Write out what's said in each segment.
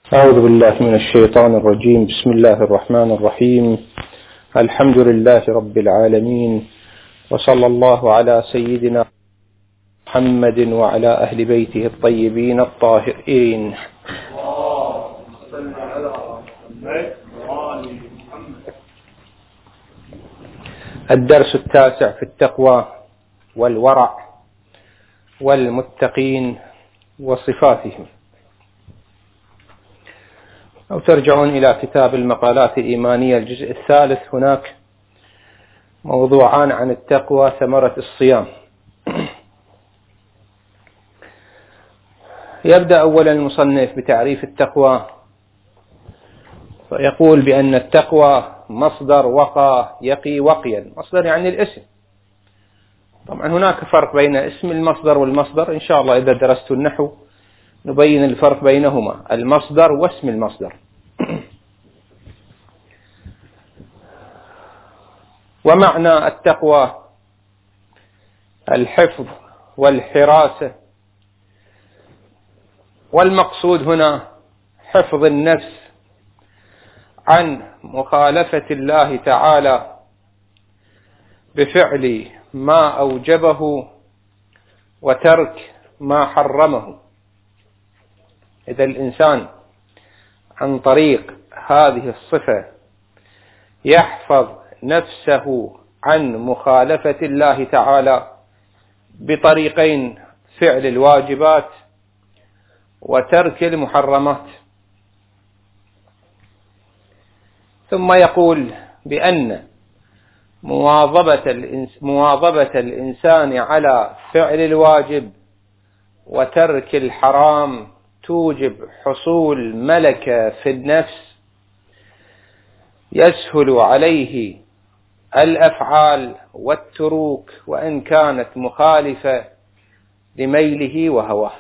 أعوذ بالله من الشيطان الرجيم. بسم الله الرحمن الرحيم. الحمد لله رب العالمين، وصلى الله على سيدنا محمد وعلى أهل بيته الطيبين الطاهرين. الدرس التاسع في التقوى والورع والمتقين وصفاتهم. أو ترجعون إلى كتاب المقالات الإيمانية الجزء الثالث، هناك موضوعان عن التقوى ثمرة الصيام. يبدأ أولا المصنف بتعريف التقوى، فيقول بأن التقوى مصدر وقى يقي وقيا. مصدر يعني الاسم. طبعا هناك فرق بين اسم المصدر والمصدر، إن شاء الله إذا درست النحو نبين الفرق بينهما، المصدر واسم المصدر. ومعنى التقوى الحفظ والحراسة، والمقصود هنا حفظ النفس عن مخالفة الله تعالى بفعل ما أوجبه وترك ما حرمه. إذا الإنسان عن طريق هذه الصفة يحفظ نفسه عن مخالفة الله تعالى بطريقين: فعل الواجبات وترك المحرمات. ثم يقول بأن مواظبة الإنسان على فعل الواجب وترك الحرام توجب حصول ملكة في النفس يسهل عليه الأفعال والتروك وإن كانت مخالفة لميله وهواه.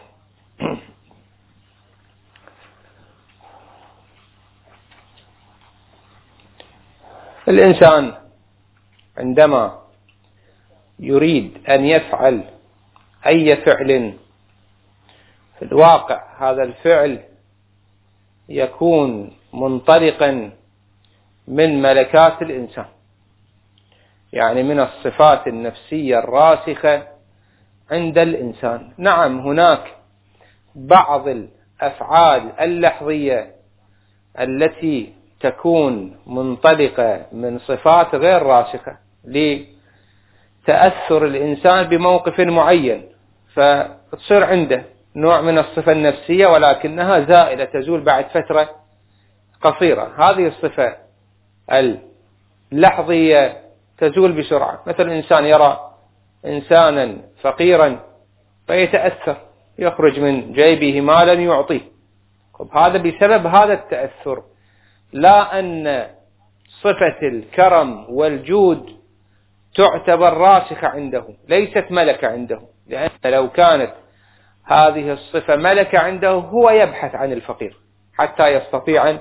الإنسان عندما يريد أن يفعل أي فعل، في الواقع هذا الفعل يكون منطلقا من ملكات الإنسان، يعني من الصفات النفسية الراسخة عند الإنسان. نعم، هناك بعض الأفعال اللحظية التي تكون منطلقة من صفات غير راسخة لتأثر الإنسان بموقف معين، فتصير عنده نوع من الصفة النفسية ولكنها زائلة، تزول بعد فترة قصيرة. هذه الصفة اللحظية تزول بسرعة. مثل إنسان يرى إنسانا فقيرا فيتأثر، يخرج من جيبه مالا يعطيه، هذا بسبب هذا التأثر، لا أن صفة الكرم والجود تعتبر راسخة عنده، ليست ملكة عنده. لأن لو كانت هذه الصفة ملكة عنده هو يبحث عن الفقير حتى يستطيع أن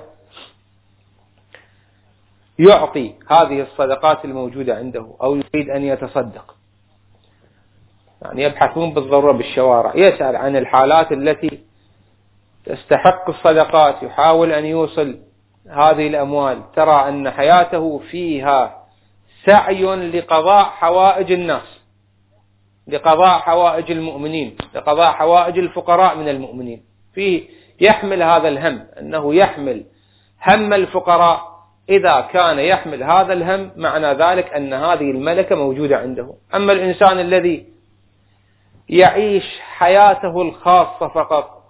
يعطي هذه الصدقات الموجودة عنده، أو يريد أن يتصدق. يعني يبحثون بالضرورة بالشوارع، يسأل عن الحالات التي تستحق الصدقات، يحاول أن يوصل هذه الأموال. ترى أن حياته فيها سعي لقضاء حوائج الناس، لقضاء حوائج المؤمنين، لقضاء حوائج الفقراء من المؤمنين. فيه يحمل هذا الهم، أنه يحمل هم الفقراء. إذا كان يحمل هذا الهم معنى ذلك أن هذه الملكة موجودة عنده. أما الإنسان الذي يعيش حياته الخاصة فقط،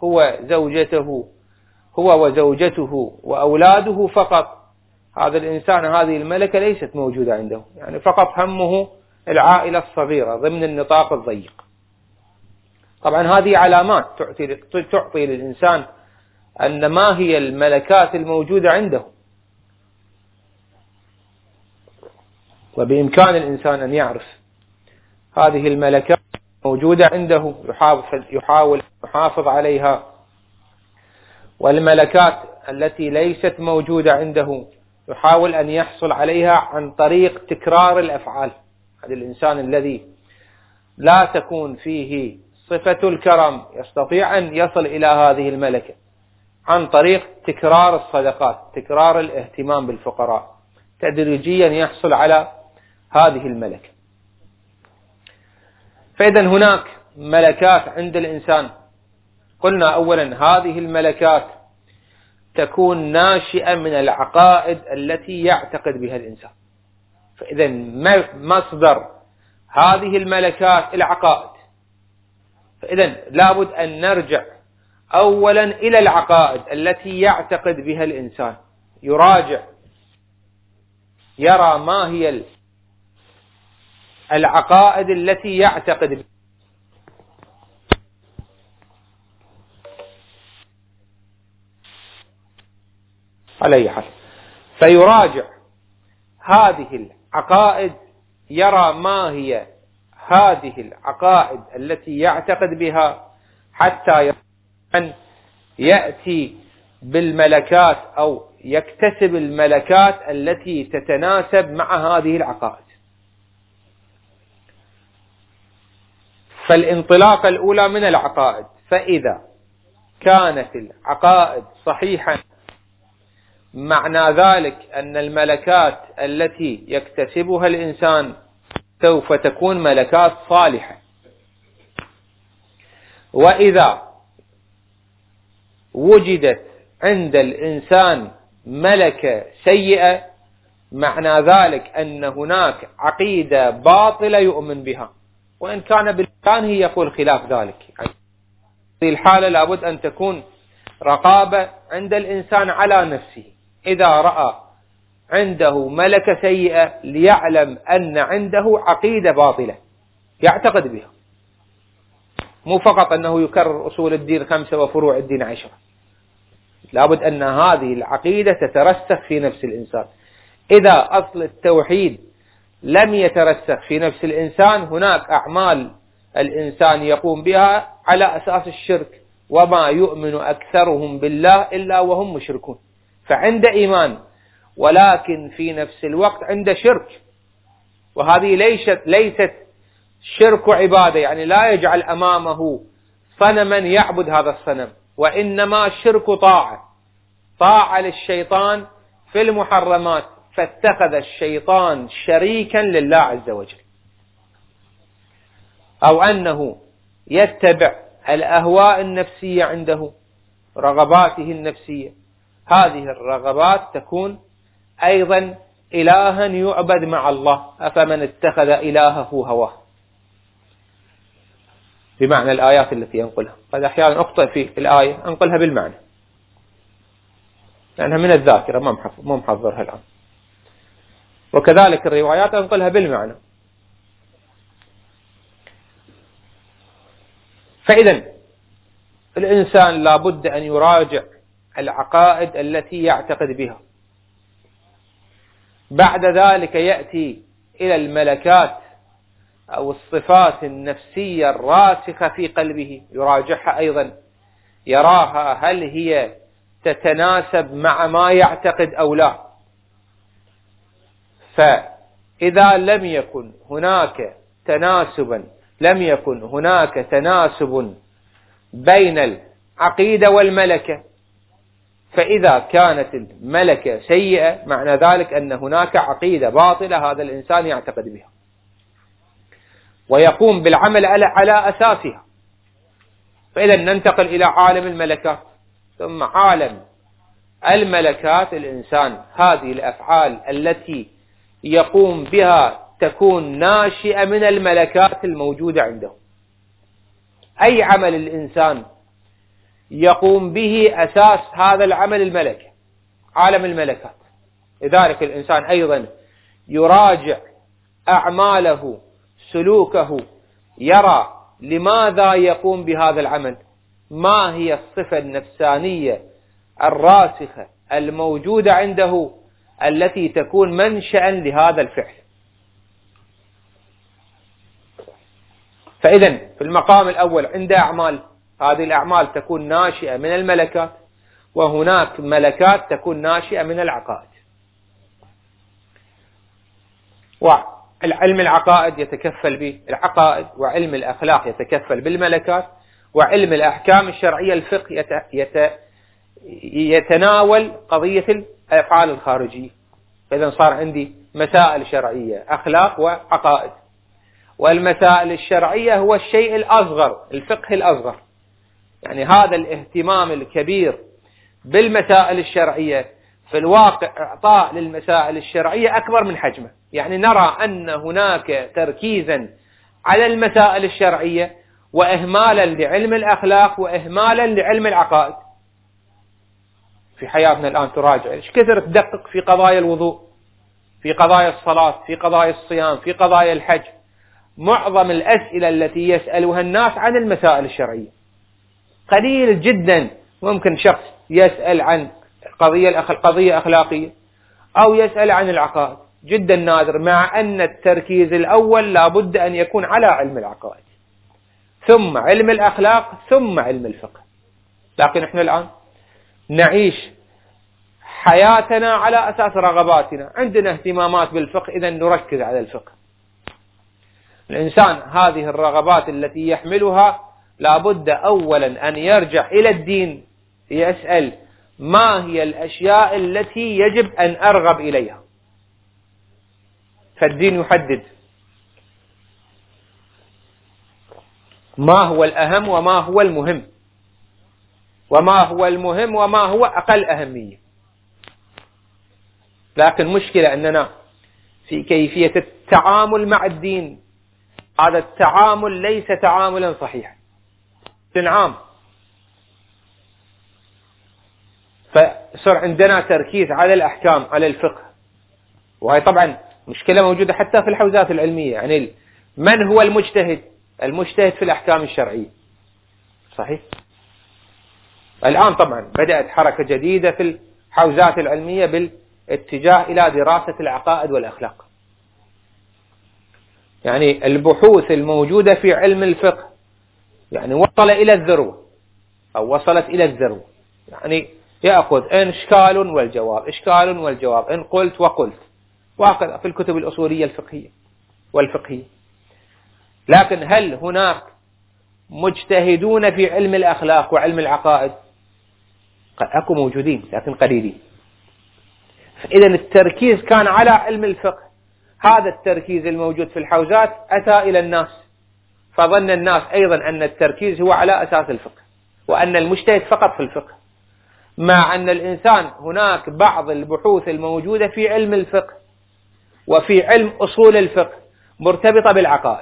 هو وزوجته وأولاده فقط، هذا الإنسان هذه الملكة ليست موجودة عنده، يعني فقط همه العائلة الصغيرة ضمن النطاق الضيق. طبعا هذه علامات تعطي للإنسان أن ما هي الملكات الموجودة عنده، وبإمكان الإنسان أن يعرف هذه الملكات موجودة عنده، يحاول يحافظ عليها. والملكات التي ليست موجودة عنده يحاول أن يحصل عليها عن طريق تكرار الأفعال. هذا الإنسان الذي لا تكون فيه صفة الكرم يستطيع أن يصل إلى هذه الملكة عن طريق تكرار الصدقات، تكرار الاهتمام بالفقراء، تدريجيا يحصل على هذه الملكة. فإذا هناك ملكات عند الإنسان، قلنا أولا هذه الملكات تكون ناشئة من العقائد التي يعتقد بها الإنسان. فإذا مصدر هذه الملكات العقائد. فإذا لابد أن نرجع أولا إلى العقائد التي يعتقد بها الإنسان، يراجع، يرى ما هي العقائد التي يعتقد بها. على أي حال، فيراجع هذه العقائد، يرى ما هي هذه العقائد التي يعتقد بها، حتى يأتي بالملكات أو يكتسب الملكات التي تتناسب مع هذه العقائد. فالانطلاقة الأولى من العقائد، فإذا كانت العقائد صحيحة معنى ذلك أن الملكات التي يكتسبها الإنسان سوف تكون ملكات صالحة. وإذا وجدت عند الإنسان ملكة سيئة معنى ذلك أن هناك عقيدة باطلة يؤمن بها، وإن كان بالإمكانه يقول خلاف ذلك. في الحالة لابد أن تكون رقابة عند الإنسان على نفسه، إذا رأى عنده ملكة سيئة ليعلم أن عنده عقيدة باطلة يعتقد بها، مو فقط أنه يكرر أصول الدين 5 وفروع الدين 10. لابد أن هذه العقيدة تترسخ في نفس الإنسان. إذا أصل التوحيد لم يترسخ في نفس الإنسان، هناك أعمال الإنسان يقوم بها على أساس الشرك، وما يؤمن أكثرهم بالله إلا وهم مشركون. فعند إيمان ولكن في نفس الوقت عند شرك، وهذه ليست شرك عبادة، يعني لا يجعل أمامه صنما يعبد هذا الصنم، وإنما شرك طاعة للشيطان في المحرمات، فاتخذ الشيطان شريكا لله عز وجل. أو أنه يتبع الأهواء النفسية عنده، رغباته النفسية، هذه الرغبات تكون أيضا إلها يعبد مع الله. أفمن اتخذ إلهه هواه، بمعنى الآيات التي ينقلها. قد أحيانا أخطئ في الآية أنقلها بالمعنى لأنها من الذاكرة ما محضرها الآن، وكذلك الروايات أنقلها بالمعنى. فإذا الإنسان لابد أن يراجع العقائد التي يعتقد بها. بعد ذلك يأتي إلى الملكات أو الصفات النفسية الراسخة في قلبه، يراجعها أيضا، يراها هل هي تتناسب مع ما يعتقد أو لا. فإذا لم يكن هناك تناسب بين العقيدة والملكة، فإذا كانت الملكة سيئة معنى ذلك أن هناك عقيدة باطلة هذا الإنسان يعتقد بها، ويقوم بالعمل على أساسها. فإذا ننتقل إلى عالم الملكات. ثم عالم الملكات، الإنسان هذه الأفعال التي يقوم بها تكون ناشئة من الملكات الموجودة عنده. أي عمل الإنسان يقوم به أساس هذا العمل الملكة، عالم الملكات. لذلك الإنسان أيضا يراجع أعماله، سلوكه، يرى لماذا يقوم بهذا العمل، ما هي الصفة النفسانية الراسخة الموجودة عنده التي تكون منشأ لهذا الفعل. فإذا في المقام الأول عند أعمال، هذه الأعمال تكون ناشئة من الملكات، وهناك ملكات تكون ناشئة من العقائد. وعلم العقائد يتكفل بالعقائد، وعلم الأخلاق يتكفل بالملكات، وعلم الأحكام الشرعية الفقه يتناول قضية الأفعال الخارجية. فإذا صار عندي مسائل شرعية، أخلاق وعقائد. والمسائل الشرعية هو الشيء الأصغر، الفقه الأصغر. يعني هذا الاهتمام الكبير بالمسائل الشرعية في الواقع إعطاء للمسائل الشرعية أكبر من حجمه. يعني نرى أن هناك تركيزا على المسائل الشرعية وإهمالا لعلم الأخلاق وإهمالا لعلم العقائد. في حياتنا الآن تراجع إيش كثر تدقق في قضايا الوضوء، في قضايا الصلاة، في قضايا الصيام، في قضايا الحج. معظم الأسئلة التي يسألها الناس عن المسائل الشرعية. قليل جدا ممكن شخص يسأل عن قضية أخلاقية أو يسأل عن العقائد، جدا نادر، مع أن التركيز الأول لابد أن يكون على علم العقائد ثم علم الأخلاق ثم علم الفقه. لكن احنا الآن نعيش حياتنا على أساس رغباتنا، عندنا اهتمامات بالفقه إذا نركز على الفقه. الإنسان هذه الرغبات التي يحملها لابد أولا أن يرجع إلى الدين، يسأل ما هي الأشياء التي يجب أن أرغب إليها. فالدين يحدد ما هو الأهم وما هو المهم، وما هو المهم وما هو أقل أهمية. لكن مشكلة أننا في كيفية التعامل مع الدين، هذا التعامل ليس تعاملا صحيحا. عام فصار عندنا تركيز على الأحكام، على الفقه، وهي طبعا مشكلة موجودة حتى في الحوزات العلمية. يعني من هو المجتهد؟ المجتهد في الأحكام الشرعية، صحيح. الآن طبعا بدأت حركة جديدة في الحوزات العلمية بالاتجاه إلى دراسة العقائد والأخلاق. يعني البحوث الموجودة في علم الفقه يعني وصل إلى الذروة أو وصلت إلى الذروة. يعني يأخذ إن إشكال والجواب، إشكال والجواب، إن قلت وقلت، وهكذا في الكتب الأصولية الفقهية والفقهية. لكن هل هناك مجتهدون في علم الأخلاق وعلم العقائد؟ أكو موجودين لكن قليلين. فإذا التركيز كان على علم الفقه. هذا التركيز الموجود في الحوزات أتى إلى الناس، فظن الناس أيضا أن التركيز هو على أساس الفقه وأن المجتهد فقط في الفقه، مع أن الإنسان هناك بعض البحوث الموجودة في علم الفقه وفي علم أصول الفقه مرتبطة بالعقائد.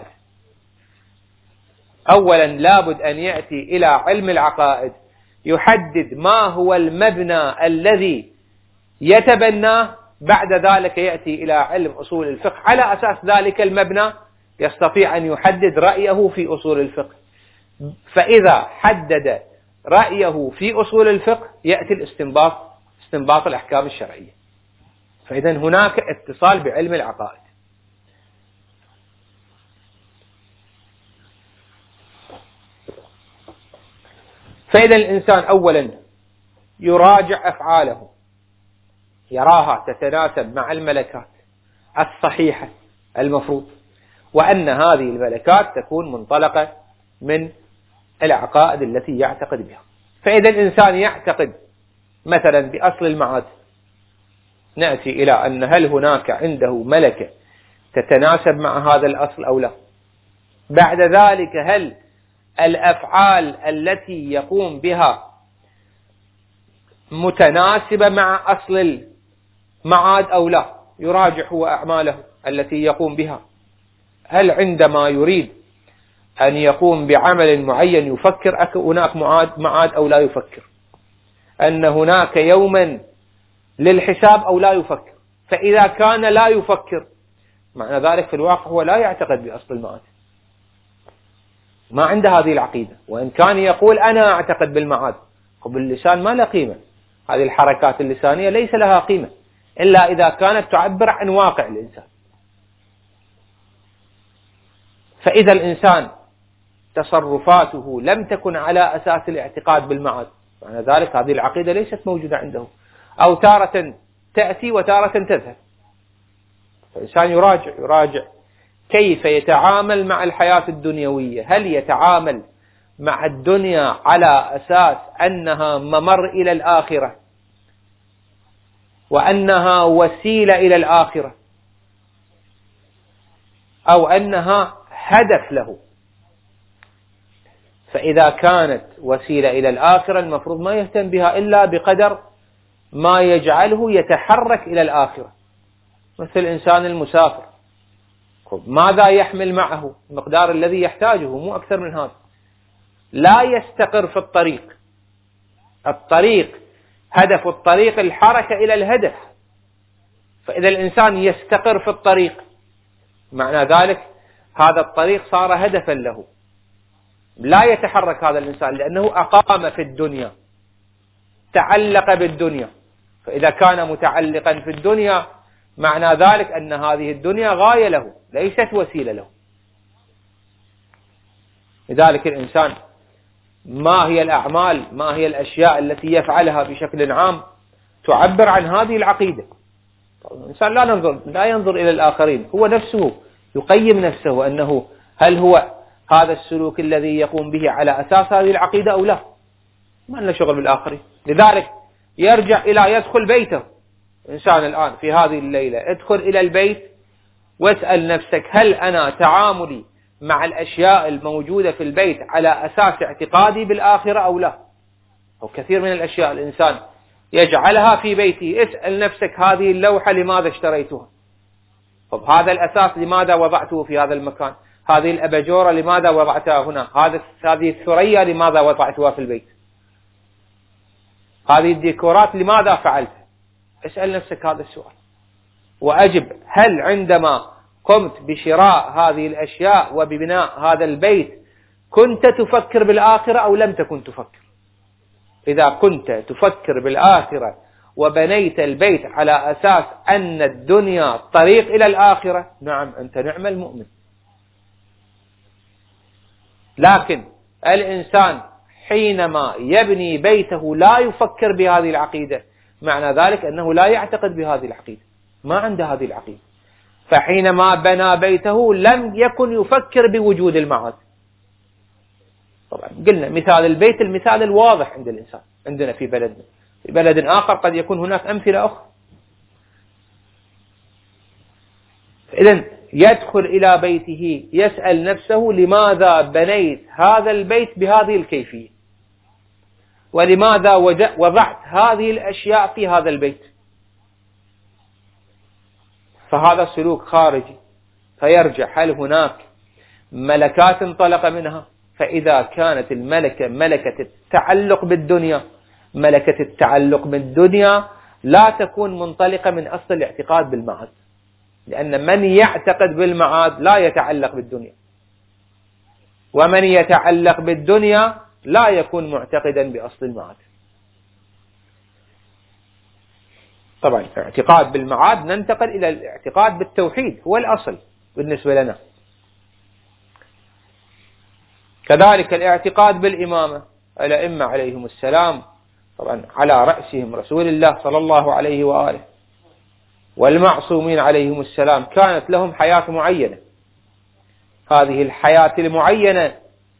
أولا لابد أن يأتي إلى علم العقائد يحدد ما هو المبنى الذي يتبناه، بعد ذلك يأتي إلى علم أصول الفقه على أساس ذلك المبنى يستطيع أن يحدد رأيه في أصول الفقه. فإذا حدد رأيه في أصول الفقه يأتي استنباط الأحكام الشرعية. فإذا هناك اتصال بعلم العقائد. فإذا الإنسان أولا يراجع أفعاله، يراها تتناسب مع الملكات الصحيحة المفروض، وأن هذه الملكات تكون منطلقة من العقائد التي يعتقد بها. فإذا الإنسان يعتقد مثلا بأصل المعاد، نأتي إلى أن هل هناك عنده ملكة تتناسب مع هذا الأصل أو لا. بعد ذلك هل الأفعال التي يقوم بها متناسبة مع أصل المعاد أو لا، يراجع هو أعماله التي يقوم بها. هل عندما يريد أن يقوم بعمل معين يفكر هناك معاد أو لا يفكر، أن هناك يوما للحساب أو لا يفكر. فإذا كان لا يفكر معنى ذلك في الواقع هو لا يعتقد بأصل المعاد، ما عنده هذه العقيدة. وإن كان يقول أنا أعتقد بالمعاد، باللسان ما له قيمة. هذه الحركات اللسانية ليس لها قيمة إلا إذا كانت تعبر عن واقع الإنسان. فإذا الإنسان تصرفاته لم تكن على أساس الاعتقاد بالمعاد، معنى ذلك هذه العقيدة ليست موجودة عنده، أو تارة تأتي وتارة تذهب. فالإنسان يراجع كيف يتعامل مع الحياة الدنيوية. هل يتعامل مع الدنيا على أساس أنها ممر إلى الآخرة وأنها وسيلة إلى الآخرة أو أنها هدف له، فإذا كانت وسيلة إلى الآخرة المفروض ما يهتم بها إلا بقدر ما يجعله يتحرك إلى الآخرة، مثل الإنسان المسافر ماذا يحمل معه؟ المقدار الذي يحتاجه، مو أكثر من هذا. لا يستقر في الطريق هدف الطريق الحركة إلى الهدف، فإذا الإنسان يستقر في الطريق معنى ذلك هذا الطريق صار هدفا له، لا يتحرك هذا الإنسان لأنه أقام في الدنيا، تعلق بالدنيا، فإذا كان متعلقا في الدنيا معنى ذلك أن هذه الدنيا غاية له ليست وسيلة له. لذلك الإنسان ما هي الأعمال، ما هي الأشياء التي يفعلها بشكل عام تعبر عن هذه العقيدة. الإنسان لا ينظر إلى الآخرين، هو نفسه يقيم نفسه أنه هل هو هذا السلوك الذي يقوم به على أساس هذه العقيدة أو لا، ما لنا شغل بالآخرين. لذلك يرجع إلى يدخل بيته. إنسان الآن في هذه الليلة ادخل إلى البيت واسأل نفسك هل أنا تعاملي مع الأشياء الموجودة في البيت على أساس اعتقادي بالآخرة أو لا. أو كثير من الأشياء الإنسان يجعلها في بيته، اسأل نفسك هذه اللوحة لماذا اشتريتها؟ طب هذا الأساس لماذا وضعته في هذا المكان؟ هذه الأباجورة لماذا وضعتها هنا؟ هذه الثريا لماذا وضعتها في البيت؟ هذه الديكورات لماذا فعلتها؟ اسأل نفسك هذا السؤال وأجب، هل عندما قمت بشراء هذه الأشياء وببناء هذا البيت كنت تفكر بالآخرة أو لم تكن تفكر؟ إذا كنت تفكر بالآخرة وبنيت البيت على أساس أن الدنيا طريق إلى الآخرة، نعم أنت نعم المؤمن. لكن الإنسان حينما يبني بيته لا يفكر بهذه العقيدة، معنى ذلك أنه لا يعتقد بهذه العقيدة، ما عنده هذه العقيدة. فحينما بنى بيته لم يكن يفكر بوجود المعاد. طبعا قلنا مثال البيت المثال الواضح عند الإنسان، عندنا في بلدنا، في بلد آخر قد يكون هناك أمثلة أخرى. إذن يدخل إلى بيته يسأل نفسه لماذا بنيت هذا البيت بهذه الكيفية، ولماذا وضعت هذه الأشياء في هذا البيت. فهذا سلوك خارجي، فيرجع هل هناك ملكات انطلق منها؟ فإذا كانت الملكة ملكة التعلق بالدنيا، ملكة التعلق بالدنيا لا تكون منطلقة من أصل الاعتقاد بالمعاد، لأن من يعتقد بالمعاد لا يتعلق بالدنيا، ومن يتعلق بالدنيا لا يكون معتقدا بأصل المعاد. طبعا الاعتقاد بالمعاد ننتقل إلى الاعتقاد بالتوحيد، هو الأصل بالنسبة لنا. كذلك الاعتقاد بالإمامة، الأئمة عليهم السلام، طبعا على رأسهم رسول الله صلى الله عليه وآله، والمعصومين عليهم السلام كانت لهم حياة معينة. هذه الحياة المعينة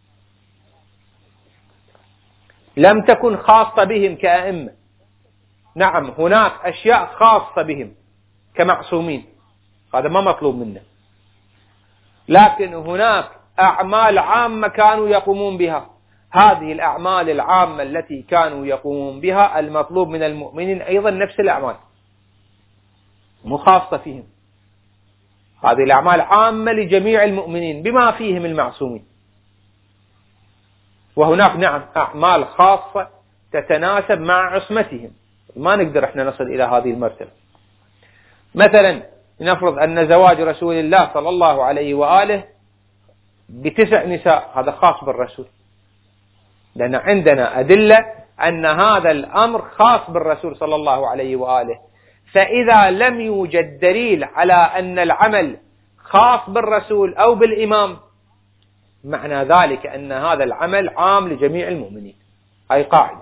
لم تكن خاصة بهم كأئمة. نعم هناك أشياء خاصة بهم كمعصومين، هذا ما مطلوب منا، لكن هناك أعمال عامة كانوا يقومون بها. هذه الأعمال العامة التي كانوا يقومون بها المطلوب من المؤمنين أيضا نفس الأعمال، مو خاصة فيهم. هذه الأعمال عامة لجميع المؤمنين بما فيهم المعصومين. وهناك نعم أعمال خاصة تتناسب مع عصمتهم، ما نقدر احنا نصل إلى هذه المرتبة. مثلا نفرض أن زواج رسول الله صلى الله عليه وآله ب9 نساء، هذا خاص بالرسول، لأن عندنا أدلة أن هذا الأمر خاص بالرسول صلى الله عليه وآله. فإذا لم يوجد دليل على أن العمل خاص بالرسول أو بالإمام، معنى ذلك أن هذا العمل عام لجميع المؤمنين، هاي قاعدة.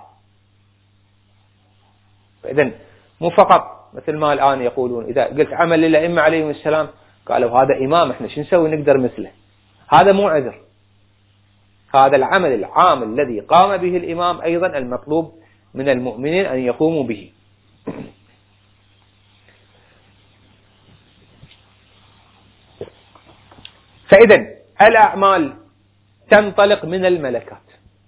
فإذن مو فقط مثل ما الآن يقولون إذا قلت عمل للأئمة عليهم السلام قالوا هذا إمام، احنا شو نسوي نقدر مثله، هذا مو عذر، هذا العمل العام الذي قام به الإمام أيضا المطلوب من المؤمنين أن يقوموا به. فإذا الأعمال تنطلق من الملكات.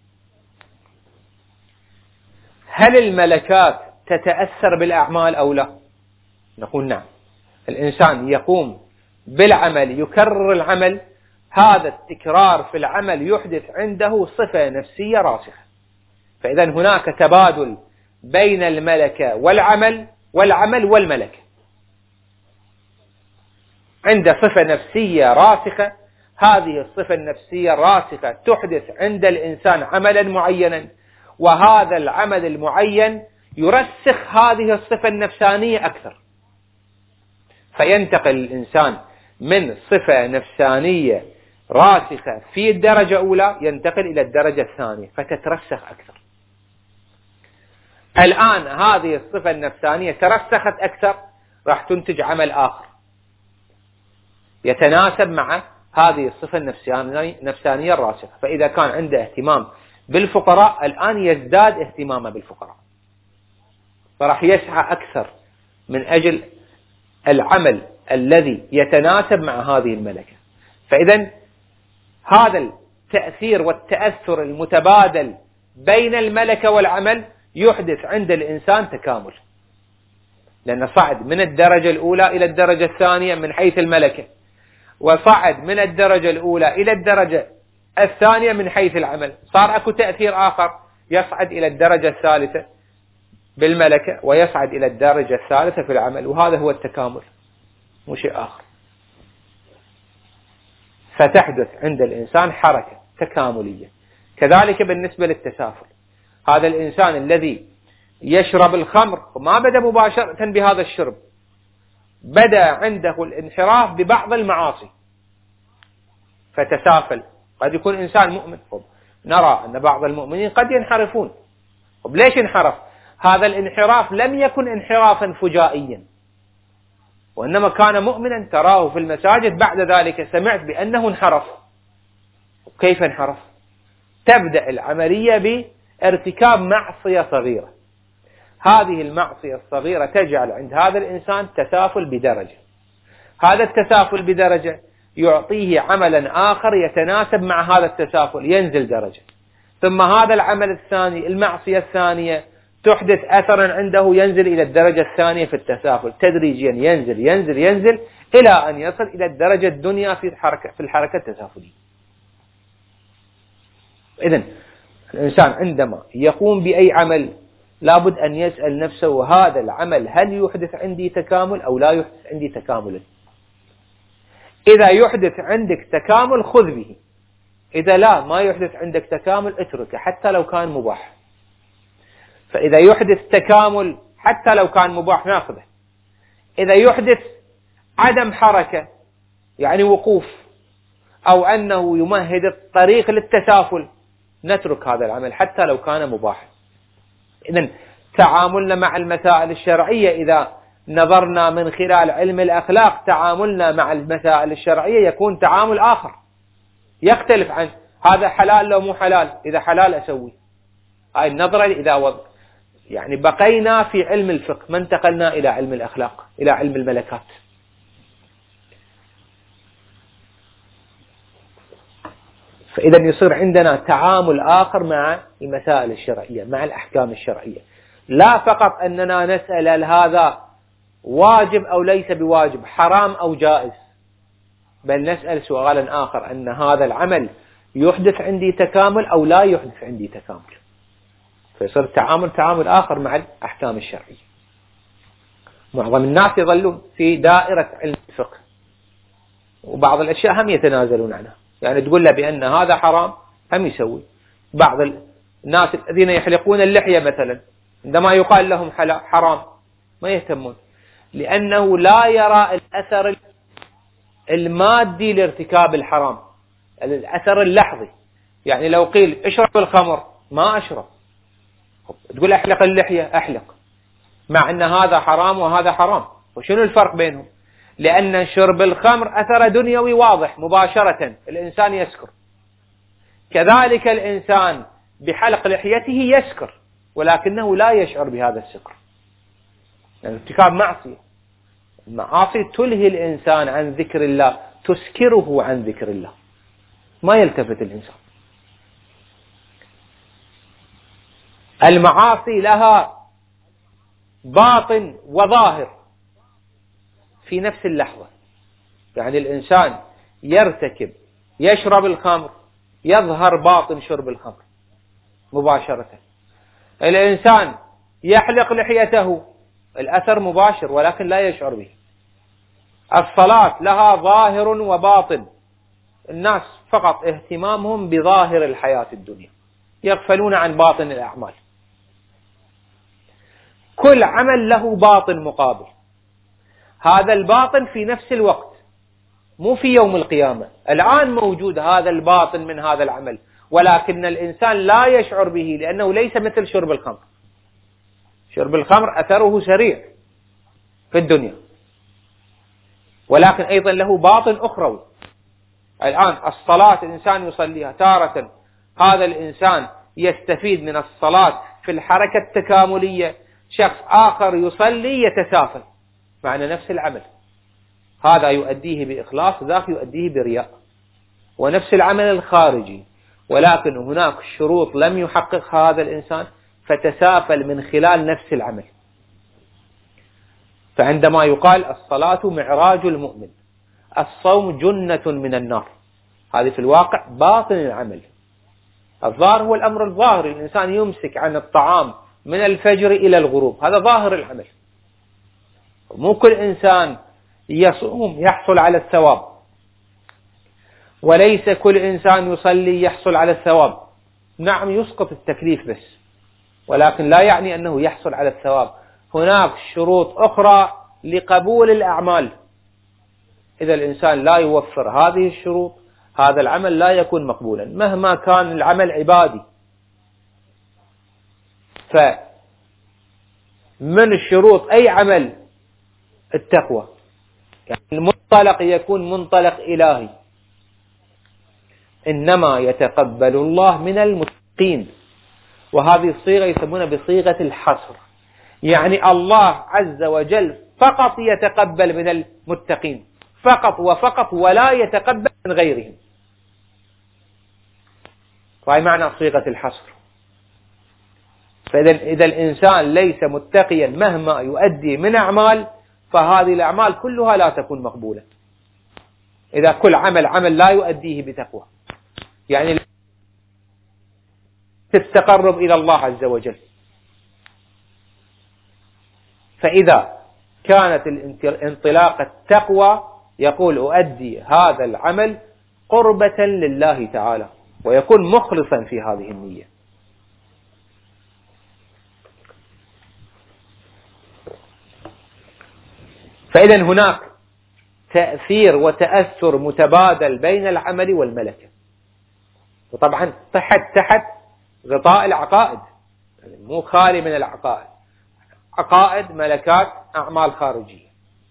هل الملكات تتأثر بالأعمال أو لا؟ نقول نعم. الإنسان يقوم بالعمل، يكرر العمل، هذا التكرار في العمل يحدث عنده صفة نفسية راسخة. فإذا هناك تبادل بين الملكة والعمل والملكة. عند صفة نفسية راسخة، هذه الصفة النفسية الراسخة تحدث عند الإنسان عملا معينا، وهذا العمل المعين يرسخ هذه الصفة النفسانية أكثر، فينتقل الإنسان من صفة نفسانية راسخة في الدرجة الأولى ينتقل إلى الدرجة الثانية فتترسخ أكثر. الآن هذه الصفة النفسانية ترسخت أكثر، راح تنتج عمل آخر يتناسب مع هذه الصفة النفسانية الراسخة. فإذا كان عنده اهتمام بالفقراء، الآن يزداد اهتمامه بالفقراء، فراح يسعى أكثر من أجل العمل الذي يتناسب مع هذه الملكة. فإذا هذا التأثير والتأثر المتبادل بين الملكة والعمل يحدث عند الإنسان تكامل، لأنه صعد من الدرجة الأولى إلى الدرجة الثانية من حيث الملكة، وصعد من الدرجة الأولى إلى الدرجة الثانية من حيث العمل، صار أكو تأثير آخر، يصعد إلى الدرجة الثالثة بالملكة ويصعد إلى الدرجة الثالثة في العمل، وهذا هو التكامل مو شيء آخر. فتحدث عند الإنسان حركة تكاملية. كذلك بالنسبة للتسافل، هذا الإنسان الذي يشرب الخمر ما بدأ مباشرة بهذا الشرب، بدأ عنده الانحراف ببعض المعاصي فتسافل. قد يكون إنسان مؤمن، نرى أن بعض المؤمنين قد ينحرفون. ليش انحرف؟ هذا الانحراف لم يكن انحرافا فجائيا، وإنما كان مؤمنا تراه في المساجد، بعد ذلك سمعت بأنه انحرف. كيف انحرف؟ تبدأ العملية بارتكاب معصية صغيرة، هذه المعصية الصغيرة تجعل عند هذا الإنسان تسافل بدرجة، هذا التسافل بدرجة يعطيه عملا آخر يتناسب مع هذا التسافل، ينزل درجة، ثم هذا العمل الثاني المعصية الثانية تحدث أثرا عنده، ينزل إلى الدرجة الثانية في التسافل، تدريجيا ينزل ينزل ينزل إلى أن يصل إلى الدرجة الدنيا في الحركة التسافلية. إذن الإنسان عندما يقوم بأي عمل لابد أن يسأل نفسه هذا العمل هل يحدث عندي تكامل أو لا يحدث عندي تكامل؟ إذا يحدث عندك تكامل خذ به، إذا لا ما يحدث عندك تكامل اتركه حتى لو كان مباح. فإذا يحدث تكامل حتى لو كان مباح ناخذه، إذا يحدث عدم حركة يعني وقوف أو أنه يمهد الطريق للتسافل نترك هذا العمل حتى لو كان مباح. إذن تعاملنا مع المسائل الشرعية إذا نظرنا من خلال علم الأخلاق، تعاملنا مع المسائل الشرعية يكون تعامل آخر يختلف عن هذا حلال لو مو حلال، إذا حلال أسوي. هاي النظرة إذا يعني بقينا في علم الفقه ما انتقلنا إلى علم الأخلاق، إلى علم الملكات. فإذا يصير عندنا تعامل آخر مع المسائل الشرعية، مع الأحكام الشرعية، لا فقط أننا نسأل هل هذا واجب أو ليس بواجب، حرام أو جائز، بل نسأل سؤالا آخر أن هذا العمل يحدث عندي تكامل أو لا يحدث عندي تكامل. فيصير تعامل آخر مع الأحكام الشرعية. معظم الناس يظلون في دائرة علم الفقه، وبعض الأشياء هم يتنازلون عنها، يعني تقول له بأن هذا حرام هم يسوي. بعض الناس الذين يحلقون اللحية مثلا عندما يقال لهم حرام ما يهتمون، لأنه لا يرى الأثر المادي لارتكاب الحرام، الأثر اللحظي. يعني لو قيل اشرب الخمر ما أشرب، تقول أحلق اللحية أحلق، مع أن هذا حرام وهذا حرام. وشنو الفرق بينهم؟ لأن شرب الخمر أثر دنيوي واضح مباشرة، الإنسان يسكر. كذلك الإنسان بحلق لحيته يسكر ولكنه لا يشعر بهذا السكر، يعني ارتكاب معصية. المعاصي تلهي الإنسان عن ذكر الله، تسكره عن ذكر الله، ما يلتفت الإنسان. المعاصي لها باطن وظاهر في نفس اللحظة، يعني الإنسان يرتكب يشرب الخمر يظهر باطن شرب الخمر مباشرة. الإنسان يحلق لحيته الأثر مباشر ولكن لا يشعر به. الصلاة لها ظاهر وباطن، الناس فقط اهتمامهم بظاهر الحياة الدنيا، يغفلون عن باطن الأعمال. كل عمل له باطن مقابل، هذا الباطن في نفس الوقت، مو في يوم القيامة، الآن موجود هذا الباطن من هذا العمل، ولكن الإنسان لا يشعر به لأنه ليس مثل شرب الخمر. شرب الخمر أثره سريع في الدنيا، ولكن أيضا له باطن أخروي. الآن الصلاة الإنسان يصليها تارة، هذا الإنسان يستفيد من الصلاة في الحركة التكاملية، شخص آخر يصلي يتسافل معنى نفس العمل، هذا يؤديه بإخلاص ذاك يؤديه برياء، ونفس العمل الخارجي، ولكن هناك شروط لم يحققها هذا الإنسان فتسافل من خلال نفس العمل. فعندما يقال الصلاة معراج المؤمن، الصوم جنة من النار، هذه في الواقع باطن العمل. الظاهر هو الأمر الظاهري، الإنسان يمسك عن الطعام من الفجر إلى الغروب، هذا ظاهر العمل. مو كل إنسان يصوم يحصل على الثواب، وليس كل إنسان يصلي يحصل على الثواب. نعم يسقط التكليف بس، ولكن لا يعني أنه يحصل على الثواب. هناك شروط أخرى لقبول الأعمال، إذا الإنسان لا يوفر هذه الشروط هذا العمل لا يكون مقبولا مهما كان العمل عبادي. فمن الشروط أي عمل التقوى، يعني المنطلق يكون منطلق إلهي، إنما يتقبل الله من المتقين، وهذه الصيغة يسمونها بصيغة الحصر، يعني الله عز وجل فقط يتقبل من المتقين فقط وفقط، ولا يتقبل من غيرهم. فهي معنى صيغة الحصر. فإذا الإنسان ليس متقيا مهما يؤدي من أعمال فهذه الأعمال كلها لا تكون مقبولة، إذا كل عمل لا يؤديه بتقوى، يعني تتقرب إلى الله عز وجل. فإذا كانت الانطلاق التقوى يقول أؤدي هذا العمل قربة لله تعالى، ويكون مخلصا في هذه النية. فإذا هناك تأثير وتأثر متبادل بين العمل والملكة، وطبعا تحت غطاء العقائد، يعني مو خالي من العقائد، عقائد ملكات أعمال خارجية.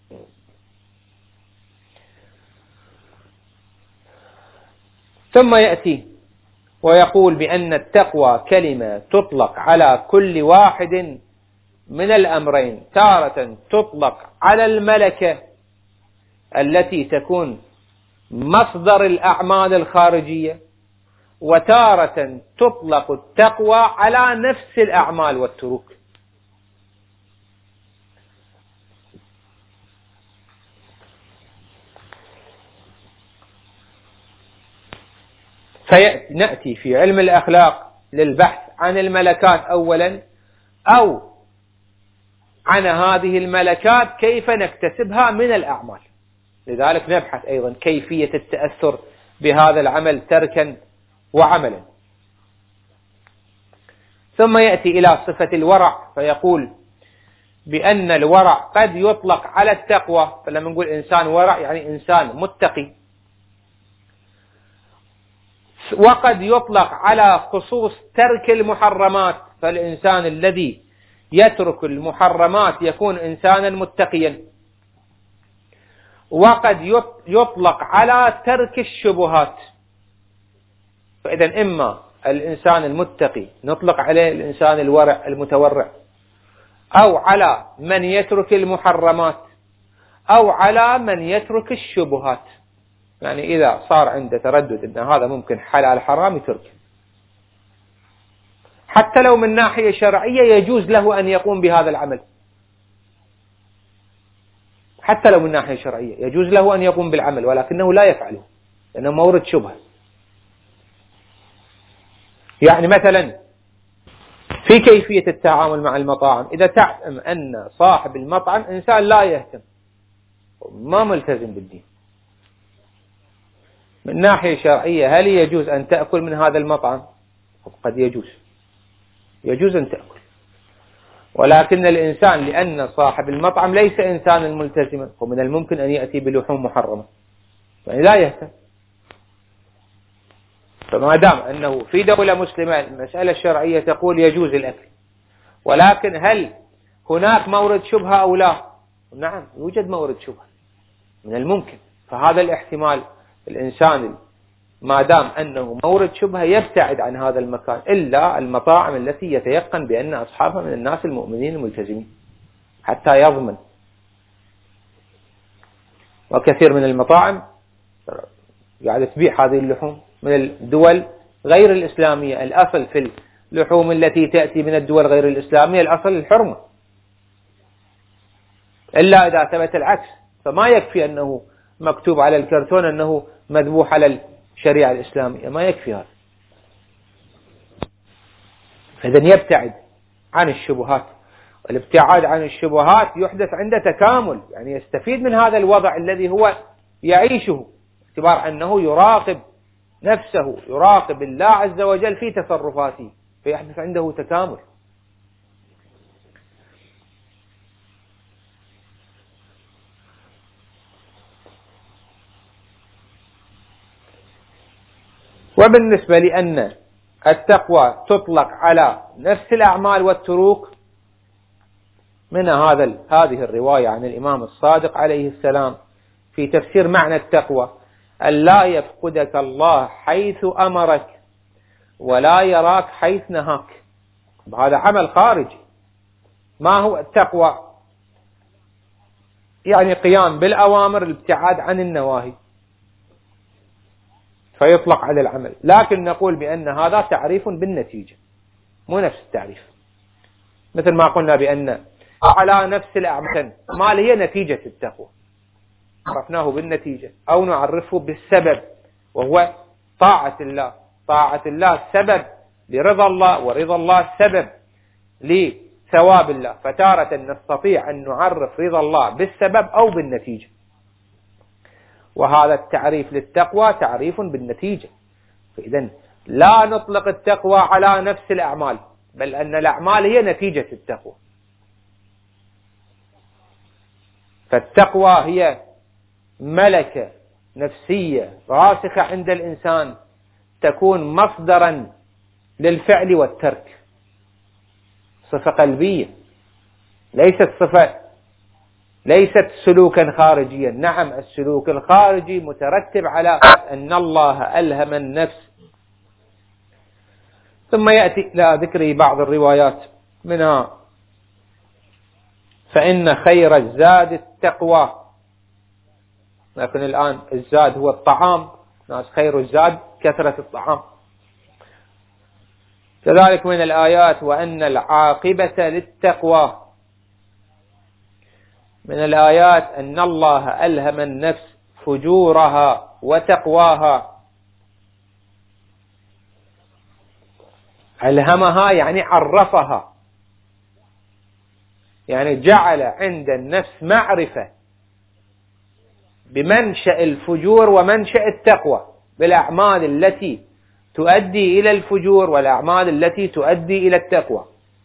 ثم يأتي ويقول بأن التقوى كلمة تطلق على كل واحد من الأمرين، تارة تطلق على الملكة التي تكون مصدر الأعمال الخارجية، وتارة تطلق التقوى على نفس الأعمال والتروك. فنأتي في علم الأخلاق للبحث عن الملكات أولا، أو عن هذه الملكات كيف نكتسبها من الأعمال. لذلك نبحث أيضا كيفية التأثر بهذا العمل تركا وعملا. ثم يأتي إلى صفة الورع فيقول بأن الورع قد يطلق على التقوى، فلما نقول إنسان ورع يعني إنسان متقي، وقد يطلق على خصوص ترك المحرمات، فالإنسان الذي يترك المحرمات يكون إنسانا متقيا. وقد يطلق على ترك الشبهات، فإذا إما الإنسان المتقي نطلق عليه الإنسان الورع المتورع، أو على من يترك المحرمات، أو على من يترك الشبهات. يعني إذا صار عنده تردد أن هذا ممكن حلال حرام يترك، حتى لو من ناحية شرعية يجوز له أن يقوم بهذا العمل، حتى لو من ناحية شرعية يجوز له أن يقوم بالعمل ولكنه لا يفعله لأنه مورد شبهة. يعني مثلا في كيفية التعامل مع المطاعم، إذا تعلم أن صاحب المطعم إنسان لا يهتم ما ملتزم بالدين، من ناحية شرعية هل يجوز أن تأكل من هذا المطعم؟ قد يجوز أن تأكل، ولكن الإنسان لأن صاحب المطعم ليس إنسانا ملتزما ومن الممكن أن يأتي بلحوم محرمة، يعني لا يهتم. فما دام أنه في دولة مسلمة المسألة الشرعية تقول يجوز الأكل، ولكن هل هناك مورد شبهة أو لا؟ نعم يوجد مورد شبهة من الممكن، فهذا الاحتمال الإنسان ما دام أنه مورد شبهة يبتعد عن هذا المكان، إلا المطاعم التي يتيقن بأن أصحابها من الناس المؤمنين الملتزمين حتى يضمن. وكثير من المطاعم يعني تبيع هذه اللحوم من الدول غير الإسلامية. الأصل في اللحوم التي تأتي من الدول غير الإسلامية الأصل الحرمة، إلا إذا ثبت العكس، فما يكفي أنه مكتوب على الكرتون أنه مذبوح على الشريعة الإسلامية، ما يكفي هذا. إذن يبتعد عن الشبهات، والابتعاد عن الشبهات يحدث عنده تكامل، يعني يستفيد من هذا الوضع الذي هو يعيشه، باعتبار أنه يراقب نفسه، يراقب الله عز وجل في تصرفاته، فيحدث عنده تكامل. وبالنسبة لأن التقوى تطلق على نفس الأعمال والتروك، من هذه الرواية عن الإمام الصادق عليه السلام في تفسير معنى التقوى: أن لا يفقدك الله حيث أمرك ولا يراك حيث نهاك. هذا عمل خارجي. ما هو التقوى؟ يعني قيام بالأوامر، الابتعاد عن النواهي، فيطلق على العمل. لكن نقول بأن هذا تعريف بالنتيجة، مو نفس التعريف، مثل ما قلنا بأن على نفس الأعمال ما هي نتيجة التقوى، عرفناه بالنتيجة، أو نعرفه بالسبب وهو طاعة الله. طاعة الله سبب لرضا الله، ورضا الله سبب لثواب الله، فتارة نستطيع أن نعرف رضا الله بالسبب أو بالنتيجة. وهذا التعريف للتقوى تعريف بالنتيجة. فإذن لا نطلق التقوى على نفس الأعمال، بل أن الأعمال هي نتيجة التقوى. فالتقوى هي ملكة نفسية راسخة عند الإنسان، تكون مصدرا للفعل والترك، صفة قلبية، ليست سلوكا خارجيا. نعم السلوك الخارجي مترتب على أن الله ألهم النفس. ثم يأتي إلى ذكر بعض الروايات منها: فإن خير الزاد التقوى. لكن الآن الزاد هو الطعام، ناس خير الزاد كثرة الطعام. كذلك من الآيات: وأن العاقبة للتقوى. من الآيات أن الله ألهم النفس فجورها وتقواها. ألهمها يعني عرفها، يعني جعل عند النفس معرفة بمنشأ الفجور ومنشأ التقوى، بالأعمال التي تؤدي إلى الفجور والأعمال التي تؤدي إلى التقوى.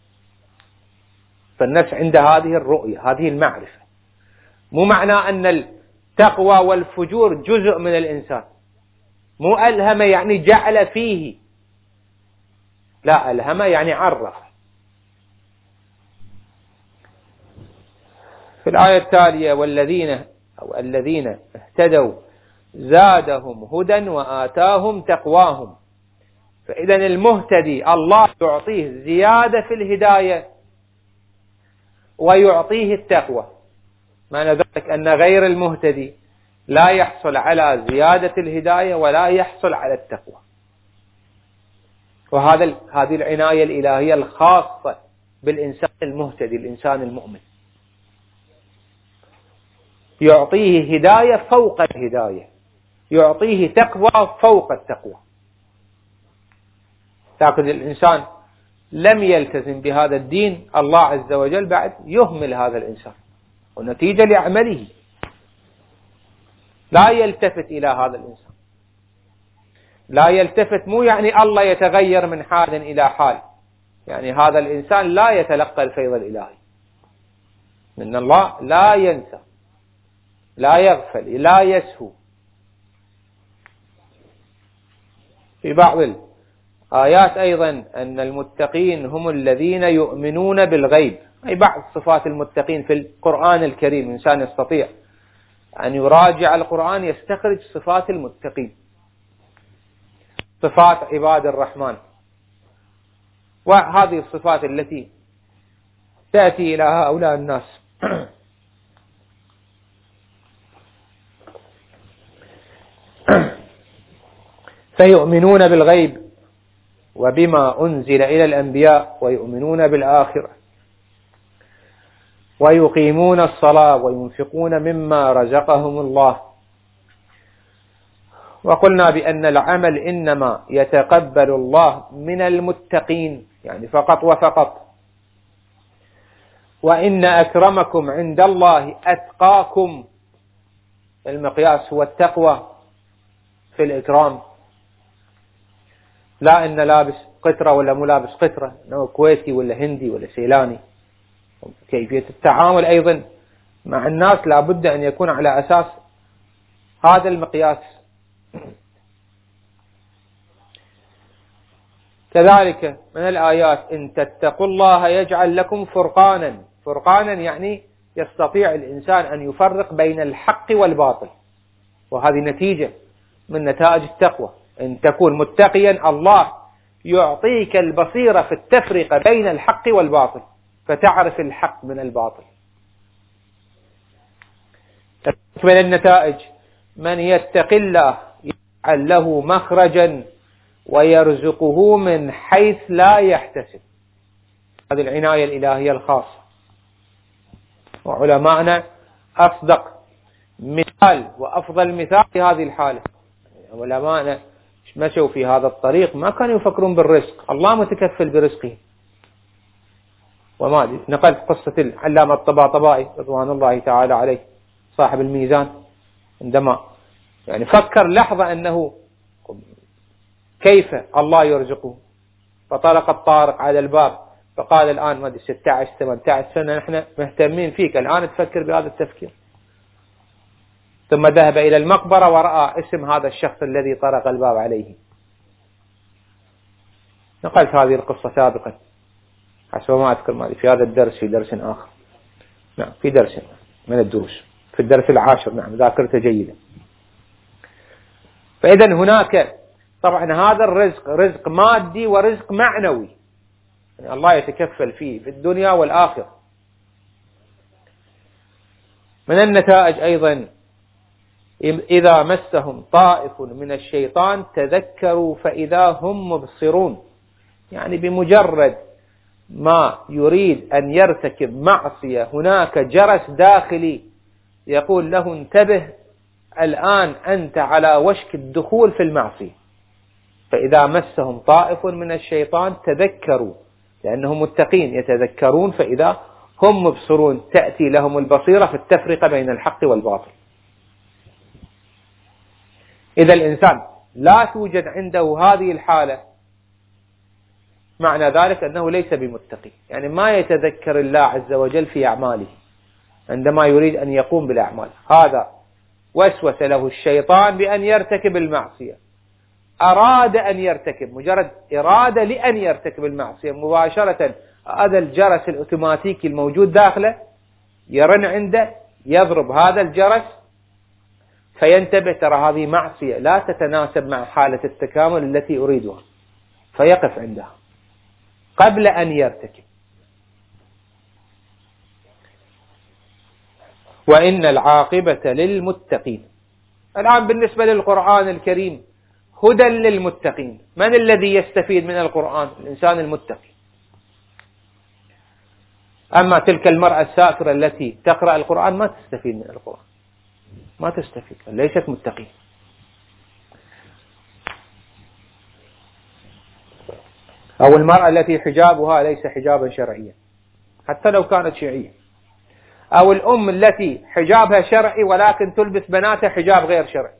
فالنفس عند هذه الرؤية، هذه المعرفة. مو معنى أن التقوى والفجور جزء من الإنسان، مو ألهم يعني جعل فيه، لا، ألهم يعني عرف. في الآية التالية: الذين اهتدوا زادهم هدى وآتاهم تقواهم. فإذا المهتدي الله يعطيه زيادة في الهداية ويعطيه التقوى. معنى ذلك أن غير المهتدي لا يحصل على زيادة الهداية ولا يحصل على التقوى. هذه العناية الإلهية الخاصة بالإنسان المهتدي، الإنسان المؤمن، يعطيه هداية فوق الهداية، يعطيه تقوى فوق التقوى. لكن الإنسان لم يلتزم بهذا الدين، الله عز وجل بعد يهمل هذا الإنسان، ونتيجة لعمله لا يلتفت إلى هذا الإنسان، لا يلتفت. مو يعني الله يتغير من حال إلى حال، يعني هذا الإنسان لا يتلقى الفيض الإلهي، من الله لا ينسى، لا يغفل، لا يسهو. في بعض الآيات أيضا أن المتقين هم الذين يؤمنون بالغيب، أي بعض صفات المتقين في القرآن الكريم. الإنسان يستطيع أن يراجع القرآن يستخرج صفات المتقين، صفات عباد الرحمن، وهذه الصفات التي تأتي إلى هؤلاء الناس. فيؤمنون بالغيب وبما أنزل إلى الأنبياء ويؤمنون بالآخرة ويقيمون الصلاة وينفقون مما رزقهم الله. وقلنا بأن العمل إنما يتقبل الله من المتقين، يعني فقط وفقط. وإن أكرمكم عند الله أتقاكم، المقياس هو التقوى في الإكرام، لا إن لابس قطرة ولا مو لابس قطرة، إنه كويتي ولا هندي ولا سيلاني. كيفية التعامل أيضا مع الناس لابد أن يكون على أساس هذا المقياس. كذلك من الآيات إن تتقوا الله يجعل لكم فرقانا. فرقانا يعني يستطيع الإنسان أن يفرق بين الحق والباطل، وهذه نتيجة من نتائج التقوى. إن تكون متقيا الله يعطيك البصيرة في التفرقة بين الحق والباطل، فتعرف الحق من الباطل. من النتائج من يتق الله يجعل له مخرجا ويرزقه من حيث لا يحتسب. هذه العناية الإلهية الخاصة. وعلماءنا أصدق مثال وأفضل مثال في هذه الحالة. علماءنا مشوا في هذا الطريق ما كانوا يفكرون بالرزق، الله متكفل برزقه. وما نقلت قصة العلامة الطباطبائي رضوان الله تعالى عليه صاحب الميزان، عندما يعني فكر لحظة أنه كيف الله يرزقه، فطرق الطارق على الباب فقال الآن ما 16-18 سنة نحن مهتمين فيك، الآن تفكر بهذا التفكير. ثم ذهب إلى المقبرة ورأى اسم هذا الشخص الذي طرق الباب عليه. نقلت هذه القصة سابقا حسب ما أذكر مالي في هذا الدرس، في درس آخر، نعم في درس من الدروس، في الدرس 10، نعم ذاكرته جيدة. فإذا هناك طبعا هذا الرزق رزق مادي ورزق معنوي، يعني الله يتكفل فيه في الدنيا والآخرة. من النتائج أيضا إذا مسهم طائف من الشيطان تذكروا فإذا هم مبصرون، يعني بمجرد ما يريد أن يرتكب معصية هناك جرس داخلي يقول له انتبه الآن أنت على وشك الدخول في المعصية. فإذا مسهم طائف من الشيطان تذكروا، لأنهم متقين يتذكرون، فإذا هم مبصرون تأتي لهم البصيرة في التفرقة بين الحق والباطل. إذا الإنسان لا توجد عنده هذه الحالة معنى ذلك أنه ليس بمتقي، يعني ما يتذكر الله عز وجل في أعماله عندما يريد أن يقوم بالأعمال. هذا وسوس له الشيطان بأن يرتكب المعصية، أراد أن يرتكب، مجرد إرادة لأن يرتكب المعصية مباشرة هذا الجرس الأوتوماتيكي الموجود داخله يرن عنده، يضرب هذا الجرس فينتبه ترى هذه معصية لا تتناسب مع حالة التكامل التي أريدها. فيقف عندها قبل أن يرتكب. وإن العاقبة للمتقين. الآن بالنسبة للقرآن الكريم هدى للمتقين. من الذي يستفيد من القرآن؟ الإنسان المتقي. أما تلك المرأة الساكرة التي تقرأ القرآن ما تستفيد من القرآن، ما تستفيد، ليست متقية. أو المرأة التي حجابها ليس حجابا شرعيا حتى لو كانت شيعية. أو الأم التي حجابها شرعي ولكن تلبس بناتها حجاب غير شرعي.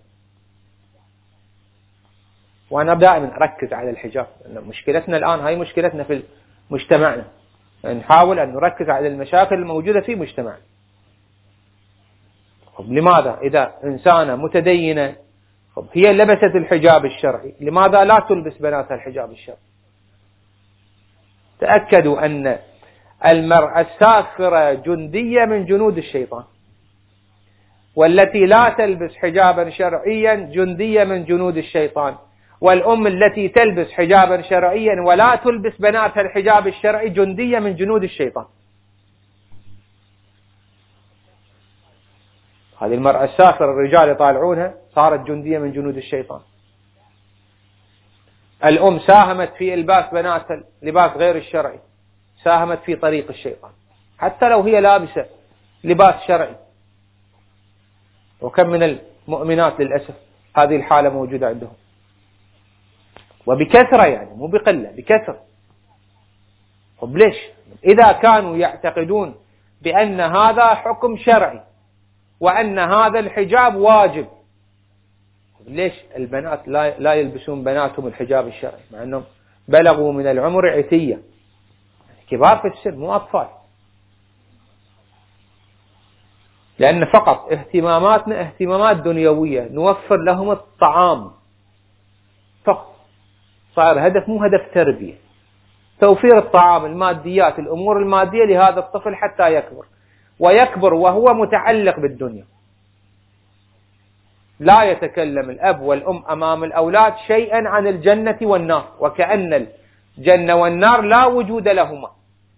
وأنا دائما أركز على الحجاب، لأن مشكلتنا الآن هاي مشكلتنا في مجتمعنا، نحاول أن نركز على المشاكل الموجودة في مجتمعنا. لماذا إذا إنسانة متدينة هي لبست الحجاب الشرعي، لماذا لا تلبس بناتها الحجاب الشرعي؟ تأكدوا أن المرأة الساخرة جندية من جنود الشيطان، والتي لا تلبس حجابا شرعيا جندية من جنود الشيطان، والأم التي تلبس حجابا شرعيا ولا تلبس بناتها الحجاب الشرعي جندية من جنود الشيطان. هذه المرأة الساخرة الرجال يطالعونها صارت جندية من جنود الشيطان. الأم ساهمت في إلباس بناتها لباس غير الشرعي، ساهمت في طريق الشيطان حتى لو هي لابسة لباس شرعي. وكم من المؤمنات للأسف هذه الحالة موجودة عندهم، وبكثرة، يعني مو بقلة، بكثرة. طب ليش؟ إذا كانوا يعتقدون بأن هذا حكم شرعي وأن هذا الحجاب واجب، ليش البنات لا يلبسون بناتهم الحجاب الشرعي مع أنهم بلغوا من العمر عتية، كبار في السن مو أطفال؟ لأن فقط اهتماماتنا اهتمامات دنيوية، نوفر لهم الطعام فقط، صار هدف مو هدف تربية، توفير الطعام، الماديات، الأمور المادية لهذا الطفل حتى يكبر، ويكبر وهو متعلق بالدنيا. لا يتكلم الأب والأم أمام الأولاد شيئا عن الجنة والنار، وكأن الجنة والنار لا وجود لهما.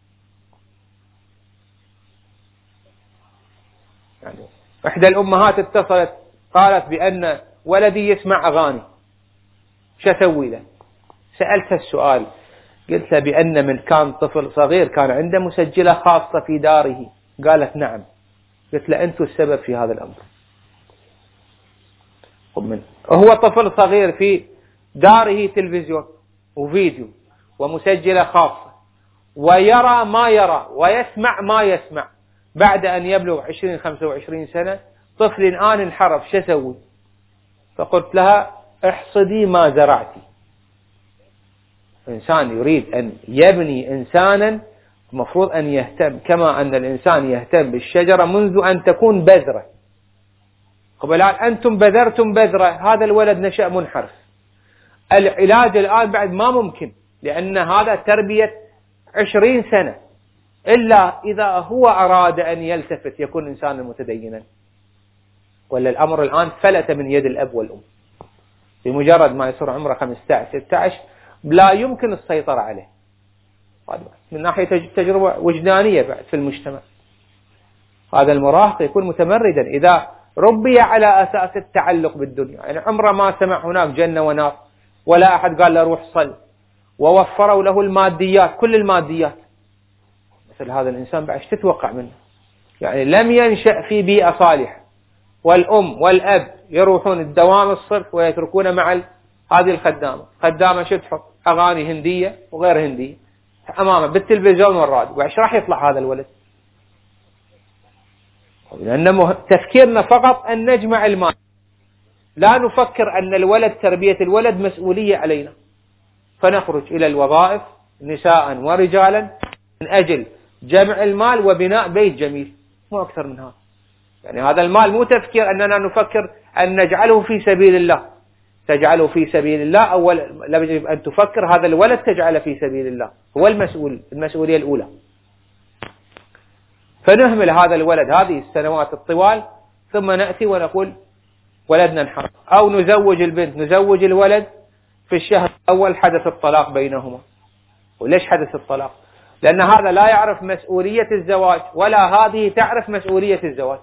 يعني إحدى الأمهات اتصلت قالت بأن ولدي يسمع أغاني، شو أسوي له؟ سألتها السؤال، قلت له بأن من كان طفل صغير كان عنده مسجلة خاصة في داره. قالت نعم. قلت له أنتم السبب في هذا الأمر. هو طفل صغير في داره تلفزيون وفيديو ومسجلة خاصة، ويرى ما يرى ويسمع ما يسمع. بعد أن يبلغ 20-25 سنة طفل الآن انحرف، شو أسوي؟ فقلت لها احصدي ما زرعتي. إنسان يريد أن يبني إنسانا المفروض أن يهتم كما أن الإنسان يهتم بالشجرة منذ أن تكون بذرة. قبل أنتم بذرتم بذرة، هذا الولد نشأ منحرف. العلاج الآن بعد ما ممكن، لأن هذا تربية 20 سنة، إلا إذا هو أراد أن يلتفت يكون إنسانا متدينا. ولا الأمر الآن فلت من يد الأب والأم، بمجرد ما يصير عمره 15-16 لا يمكن السيطرة عليه. من ناحية تجربة وجدانية بعد في المجتمع، هذا المراهق يكون متمردا إذا ربي على أساس التعلق بالدنيا. يعني عمره ما سمع هناك جنة ونار، ولا أحد قال له روح صل، ووفروا له الماديات، كل الماديات. مثل هذا الإنسان بعد تتوقع منه؟ يعني لم ينشأ في بيئة صالحة، والأم والأب يروحون الدوام الصرف ويتركون مع هذه الخدامة شو تحط؟ أغاني هندية وغير هندية أمامه بالتلفزيون والراديو. وإيش راح يطلع هذا الولد؟ لأن تفكيرنا فقط أن نجمع المال، لا نفكر أن الولد، تربية الولد مسؤولية علينا، فنخرج إلى الوظائف نساء ورجالا من أجل جمع المال وبناء بيت جميل، مو أكثر من هذا. يعني هذا المال مو تفكير أننا نفكر أن نجعله في سبيل الله. تجعله في سبيل الله، أول يجب أن تفكر هذا الولد تجعله في سبيل الله، هو المسؤولية الأولى. فنهمل هذا الولد هذه السنوات الطوال، ثم نأتي ونقول ولدنا انحرف. أو نزوج البنت، نزوج الولد في الشهر الأول حدث الطلاق بينهما. وليش حدث الطلاق؟ لأن هذا لا يعرف مسؤولية الزواج ولا هذه تعرف مسؤولية الزواج.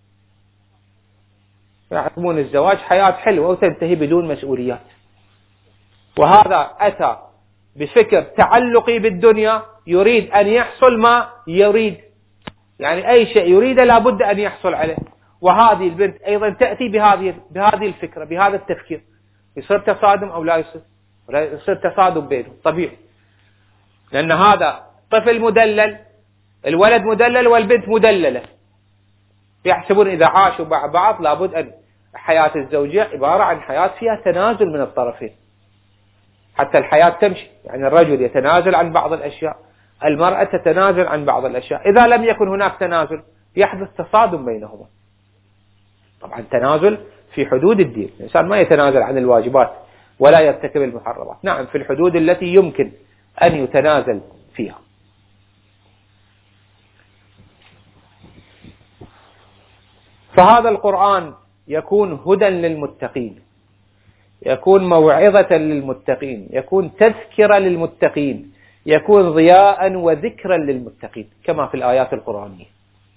يعلمون الزواج حياة حلوة وتنتهي بدون مسؤوليات، وهذا أتى بفكر تعلقي بالدنيا، يريد أن يحصل ما يريد، يعني أي شيء يريده لابد أن يحصل عليه. وهذه البنت أيضا تأتي بهذه الفكرة، بهذا التفكير. يصير تصادم أو لا يصير؟ ولا يصير تصادم بينهم طبيعي، لأن هذا طفل مدلل، الولد مدلل والبنت مدللة، يحسبون إذا عاشوا مع بعض لابد أن حياة الزوجية عبارة عن حياة فيها تنازل من الطرفين حتى الحياة تمشي. يعني الرجل يتنازل عن بعض الأشياء، المرأة تتنازل عن بعض الأشياء. إذا لم يكن هناك تنازل يحدث تصادم بينهما. طبعا تنازل في حدود الدين، الإنسان ما يتنازل عن الواجبات ولا يرتكب المحرمات، نعم في الحدود التي يمكن أن يتنازل فيها. فهذا القرآن يكون هدى للمتقين، يكون موعظة للمتقين، يكون تذكرة للمتقين، يكون ضياء وذكرا للمتقين كما في الآيات القرآنية.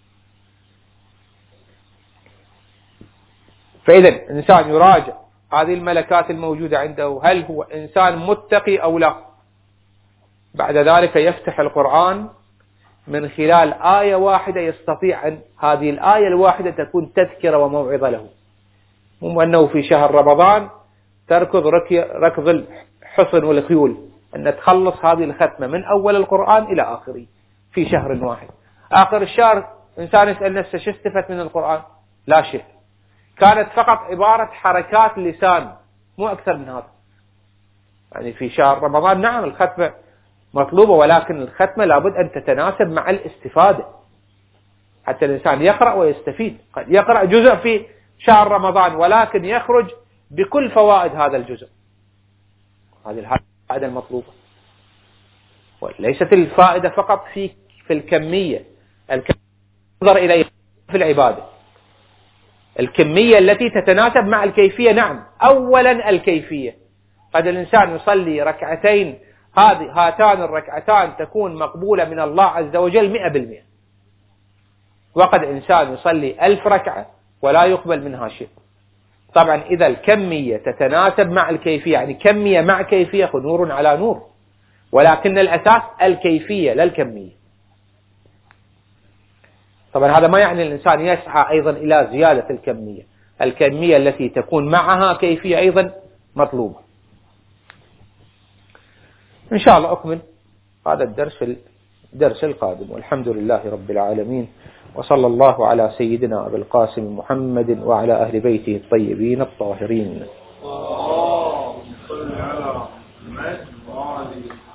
فإذا الإنسان يراجع هذه الملكات الموجودة عنده، هل هو إنسان متقي أو لا. بعد ذلك يفتح القرآن من خلال آية واحدة، يستطيع أن هذه الآية الواحدة تكون تذكرة وموعظة له. مو أنه في شهر رمضان تركض ركض الحصن والخيول، أن تخلص هذه الختمة من أول القرآن إلى آخره في شهر واحد. آخر الشهر إنسان يسأل نفسه شو استفدت من القرآن؟ لا شيء، كانت فقط عبارة حركات لسان مو أكثر من هذا. يعني في شهر رمضان نعم الختمة مطلوبة، ولكن الختمة لابد أن تتناسب مع الاستفادة حتى الإنسان يقرأ ويستفيد. قد يقرأ جزء في شهر رمضان ولكن يخرج بكل فوائد هذا الجزء. هذه الفائدة المطلوبة، وليست الفائدة فقط في الكمية. انظر إلى في العبادة الكمية التي تتناسب مع الكيفية. نعم أولا الكيفية، قد الإنسان يصلي ركعتين، هاتان الركعتان تكون مقبولة من الله عز وجل 100%، وقد إنسان يصلي 1000 ركعة ولا يقبل منها شيء. طبعا إذا الكمية تتناسب مع الكيفية، يعني كمية مع كيفية نور على نور، ولكن الأساس الكيفية لا الكمية. طبعا هذا ما يعني الإنسان يسعى أيضا إلى زيادة الكمية، الكمية التي تكون معها كيفية أيضا مطلوبة. إن شاء الله أكمل هذا الدرس في الدرس القادم، والحمد لله رب العالمين، وصلى الله على سيدنا أبي القاسم محمد وعلى أهل بيته الطيبين الطاهرين.